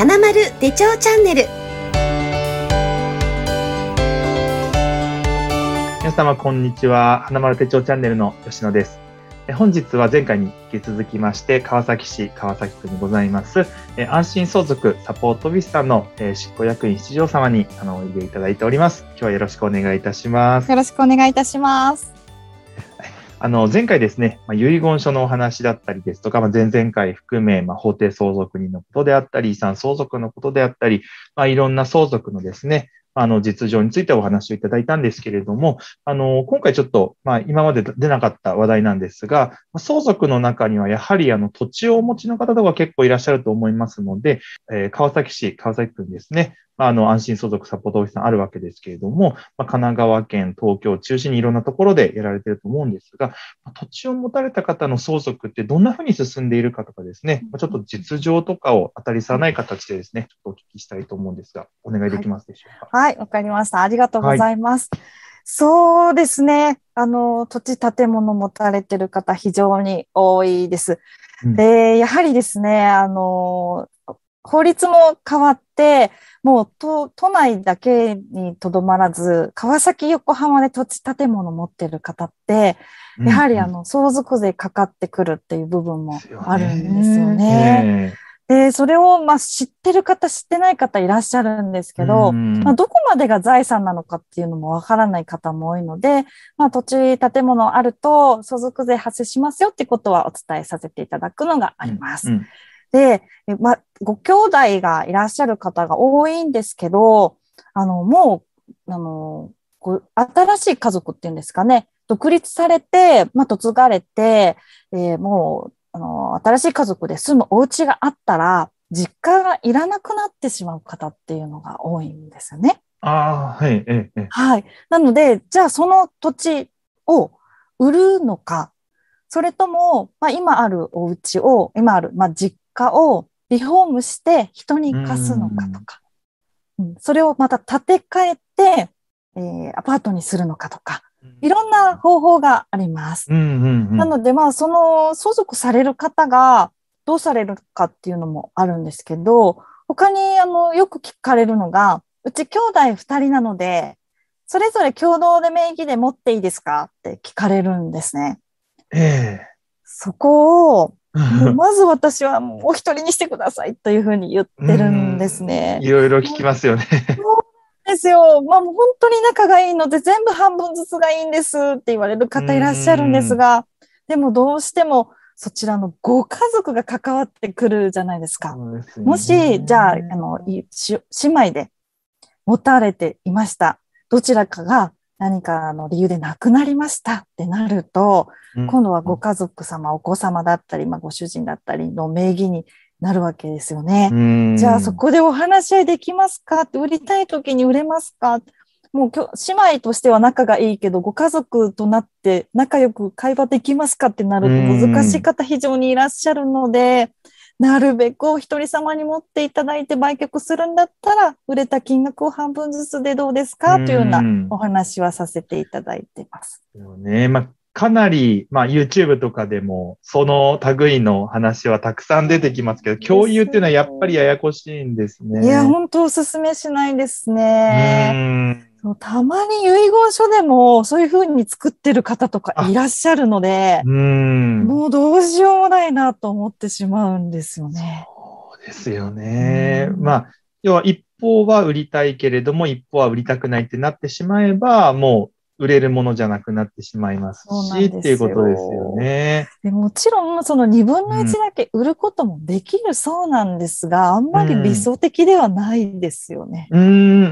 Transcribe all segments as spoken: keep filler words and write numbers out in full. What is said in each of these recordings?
花丸手帳チャンネル。 皆様こんにちは。花丸手帳チャンネルの吉野です。本日は前回に引き続きまして川崎市川崎区にございます安心相続サポートオフィスさんの執行役員七条様にあのおいでいただいております。今日はよろしくお願いいたします。 よろしくお願いいたします。 あの前回ですね、まあ、遺言書のお話だったりですとか、まあ、前々回含め、まあ、法定相続人のことであったり、遺産相続のことであったり、まあ、いろんな相続のですね、あの実情についてお話をいただいたんですけれども、あの今回ちょっと、まあ、今まで出なかった話題なんですが、相続の中にはやはりあの土地をお持ちの方とか結構いらっしゃると思いますので、えー、川崎市川崎区にですね、あの安心相続サポートオフィスさんあるわけですけれども、まあ、神奈川県、東京を中心にいろんなところでやられていると思うんですが、土地を持たれた方の相続ってどんなふうに進んでいるかとかですね、ちょっと実情とかを当たり障らない形でですね、ちょっとお聞きしたいと思うんですが、お願いできますでしょうか。 はい、わ、はい、かりました。ありがとうございます。はい、そうですね。あの、土地建物持たれている方非常に多いです。うん、で、やはりですね、あの、法律も変わって、もう都、都内だけにとどまらず、川崎、横浜で土地建物持ってる方って、やはりあの、相続税かかってくるっていう部分もあるんですよね。で、それをまあ知ってる方、知ってない方いらっしゃるんですけど、まあ、どこまでが財産なのかっていうのもわからない方も多いので、まあ、土地建物あると相続税発生しますよってことはお伝えさせていただくのがあります。うんうんで、まあ、ご兄弟がいらっしゃる方が多いんですけど、あの、もう、あの、こう新しい家族っていうんですかね、独立されて、まあ、嫁がれて、えー、もう、あの、新しい家族で住むお家があったら、実家がいらなくなってしまう方っていうのが多いんですよね。 ああ、はい、ええ。 はい。なので、じゃあその土地を売るのか、それとも、まあ、今あるお家を、今ある、まあ、実家をリフォームして人に貸すのかとか、うん、それをまた建て替えて、えー、アパートにするのかとか、いろんな方法があります。 うんうんうん、 なので、まあ、その相続される方がどうされるかっていうのもあるんですけど、他にあのよく聞かれるのが、うち兄弟ふたりなので、それぞれ共同で名義で持っていいですかって聞かれるんですね。 ええ、 そこを、もうまず私はもうお一人にしてくださいというふうに言ってるんですね。 いろいろ聞きますよね。 そうですよ。まあもう本当に仲がいいので全部半分ずつがいいんですって言われる方いらっしゃるんですが、でもどうしてもそちらのご家族が関わってくるじゃないですか。ですね、もし、じゃあ、あの、姉妹で持たれていました。どちらかが何かの理由で亡くなりましたってなると、うん、今度はご家族様、お子様だったり、まあ、ご主人だったりの名義になるわけですよね。じゃあそこでお話し合いできますかって、売りたい時に売れますか、もう姉妹としては仲がいいけど、ご家族となって仲良く会話できますかってなると難しい方非常にいらっしゃるので、なるべくお一人様に持っていただいて売却するんだったら、売れた金額を半分ずつでどうですかというようなお話はさせていただいてます。 ね、まあ、かなり、まあ、YouTube とかでも、その類の話はたくさん出てきますけど、共有っていうのはやっぱりややこしいんですね。 いや、本当お勧めしないですね。そうたまに遺言書でもそういう風に作ってる方とかいらっしゃるので、うんもうどうしようもないなと思ってしまうんですよね。 そうですよね。まあ、要は一方は売りたいけれども、一方は売りたくないってなってしまえば、もう売れるものじゃなくなってしまいますし、っていうことですよね。 でもちろん、そのにぶんのいちだけ売ることもできるそうなんですが、うん、あんまり理想的ではないですよね。 うん、うん、うん、うん。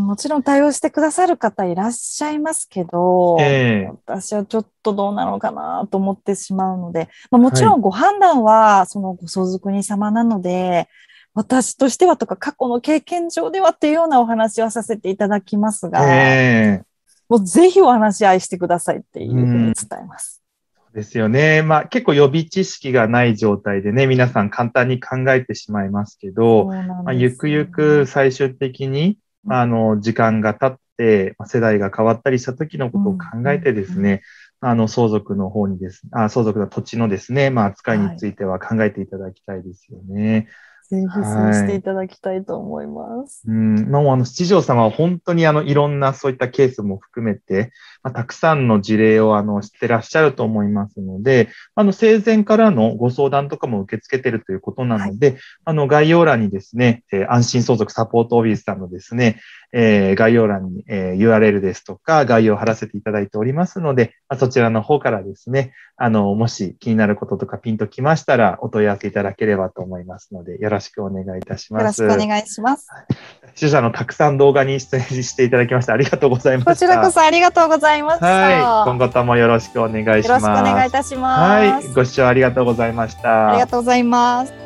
もちろん対応してくださる方いらっしゃいますけど、えー、私はちょっとどうなのかなと思ってしまうので、まあ、もちろんご判断はそのご相続人様なので、はい、私としてはとか過去の経験上ではっていうようなお話はさせていただきますが、えー、もうぜひお話し合いしてくださいっていうふうに伝えます。 そうですよね。まあ結構予備知識がない状態でね、皆さん簡単に考えてしまいますけど、まあ、ゆくゆく最終的に、あの、時間が経って、世代が変わったりした時のことを考えてですね、うんうん、あの、相続の方にです、あ、相続の土地のですね、まあ、扱いについては考えていただきたいですよね。 ぜひそうしていただきたいと思います。 うん、もうあの七条様は本当にあのいろんなそういったケースも含めて、まあ、たくさんの事例をあの知ってらっしゃると思いますので、あの生前からのご相談とかも受け付けているということなので、はい、あの概要欄にですね、えー、安心相続サポートオフィスさんのですね、えー、概要欄に、えー、ユーアールエル ですとか概要を貼らせていただいておりますので、まあ、そちらの方からですね、あのもし気になることとかピンときましたらお問い合わせいただければと思いますので、よろしくお願いいたします。 よろしくお願いします。 主者のたくさん動画に出演していただきましてありがとうございました。 こちらこそありがとうございました。 はい。今後ともよろしくお願いします。 よろしくお願いいたします。 はい。ご視聴ありがとうございました。 ありがとうございます。